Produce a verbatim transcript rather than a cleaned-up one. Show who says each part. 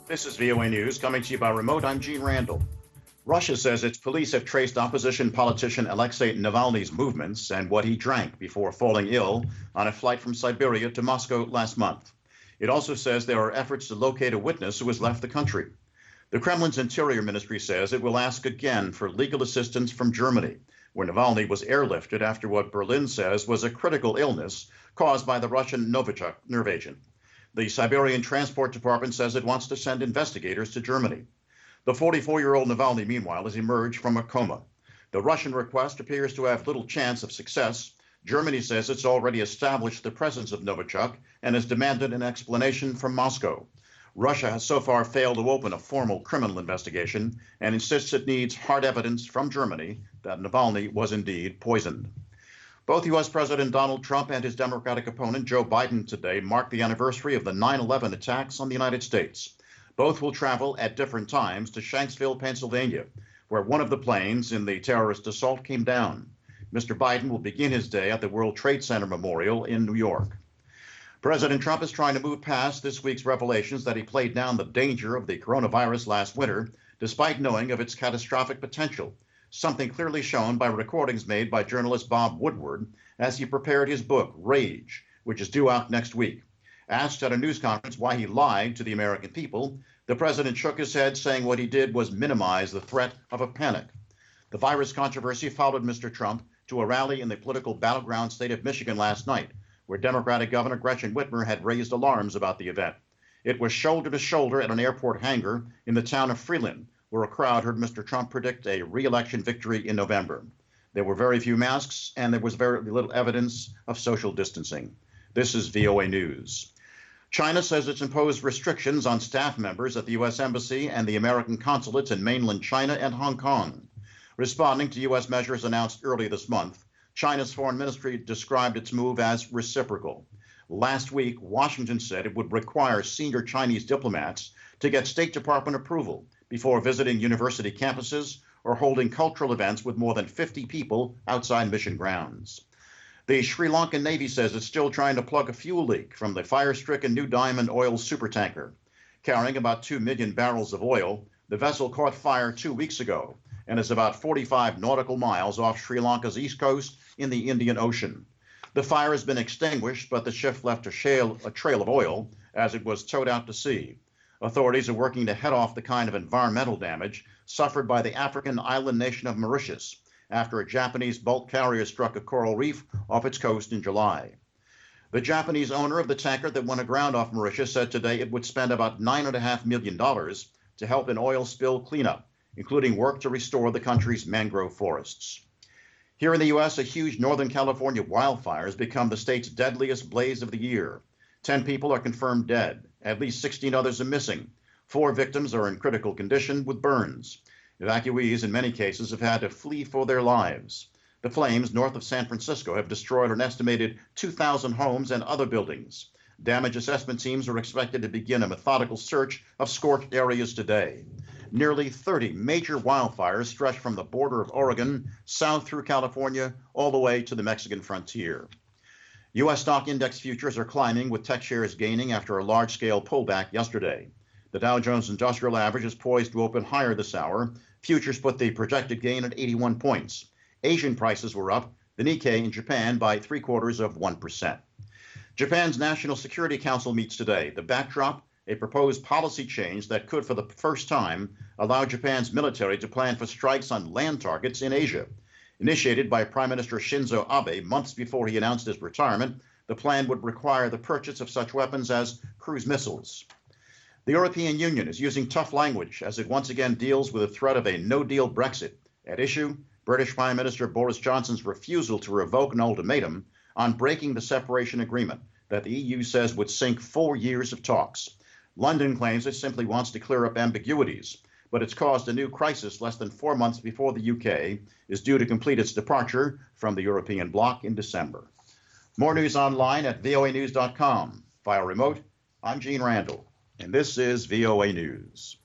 Speaker 1: This is V O A News coming to you by remote. I'm Gene Randall. Russia says its police have traced opposition politician Alexei Navalny's movements and what he drank before falling ill on a flight from Siberia to Moscow last month. It also says there are efforts to locate a witness who has left the country. The Kremlin's Interior Ministry says it will ask again for legal assistance from Germany, where Navalny was airlifted after what Berlin says was a critical illness caused by the Russian Novichok nerve agent. The Siberian Transport Department says it wants to send investigators to Germany. The forty-four-year-old Navalny, meanwhile, has emerged from a coma. The Russian request appears to have little chance of success. Germany says it's already established the presence of Novichok and has demanded an explanation from Moscow. Russia has so far failed to open a formal criminal investigation and insists it needs hard evidence from Germany that Navalny was indeed poisoned. Both U S President Donald Trump and his Democratic opponent Joe Biden today mark the anniversary of the nine eleven attacks on the United States. Both will travel at different times to Shanksville, Pennsylvania, where one of the planes in the terrorist assault came down. Mister Biden will begin his day at the World Trade Center Memorial in New York. President Trump is trying to move past this week's revelations that he played down the danger of the coronavirus last winter, despite knowing of its catastrophic potential, something clearly shown by recordings made by journalist Bob Woodward as he prepared his book, Rage, which is due out next week. Asked at a news conference why he lied to the American people, the president shook his head, saying what he did was minimize the threat of a panic. The virus controversy followed Mister Trump to a rally in the political battleground state of Michigan last night, where Democratic Governor Gretchen Whitmer had raised alarms about the event. It was shoulder to shoulder at an airport hangar in the town of Freeland, where a crowd heard Mister Trump predict a re-election victory in November. There were very few masks, and there was very little evidence of social distancing. This is V O A News. China says it's imposed restrictions on staff members at the U S Embassy and the American consulates in mainland China and Hong Kong. Responding to U S measures announced early this month, China's foreign ministry described its move as reciprocal. Last week, Washington said it would require senior Chinese diplomats to get State Department approval before visiting university campuses or holding cultural events with more than fifty people outside mission grounds. The Sri Lankan Navy says it's still trying to plug a fuel leak from the fire-stricken New Diamond oil supertanker. Carrying about two million barrels of oil, the vessel caught fire two weeks ago and is about forty-five nautical miles off Sri Lanka's east coast in the Indian Ocean. The fire has been extinguished, but the ship left a, shale, a trail of oil as it was towed out to sea. Authorities are working to head off the kind of environmental damage suffered by the African island nation of Mauritius after a Japanese bulk carrier struck a coral reef off its coast in July. The Japanese owner of the tanker that went aground off Mauritius said today it would spend about nine point five million dollars to help in oil spill cleanup, including work to restore the country's mangrove forests. Here in the U S, a huge Northern California wildfire has become the state's deadliest blaze of the year. Ten people are confirmed dead. At least sixteen others are missing. Four victims are in critical condition with burns. Evacuees in many cases have had to flee for their lives. The flames north of San Francisco have destroyed an estimated two thousand homes and other buildings. Damage assessment teams are expected to begin a methodical search of scorched areas today. Nearly thirty major wildfires stretch from the border of Oregon south through California all the way to the Mexican frontier. U S stock index futures are climbing, with tech shares gaining after a large-scale pullback yesterday. The Dow Jones Industrial Average is poised to open higher this hour. Futures put the projected gain at eighty-one points. Asian prices were up, the Nikkei in Japan by three quarters of one percent. Japan's National Security Council meets today. The backdrop, a proposed policy change that could, for the first time, allow Japan's military to plan for strikes on land targets in Asia. Initiated by Prime Minister Shinzo Abe months before he announced his retirement, the plan would require the purchase of such weapons as cruise missiles. The European Union is using tough language as it once again deals with the threat of a no-deal Brexit. At issue, British Prime Minister Boris Johnson's refusal to revoke an ultimatum on breaking the separation agreement that the E U says would sink four years of talks. London claims it simply wants to clear up ambiguities, but it's caused a new crisis less than four months before the U K is due to complete its departure from the European bloc in December. More news online at V O A news dot com. Via remote, I'm Gene Randall, and this is V O A News.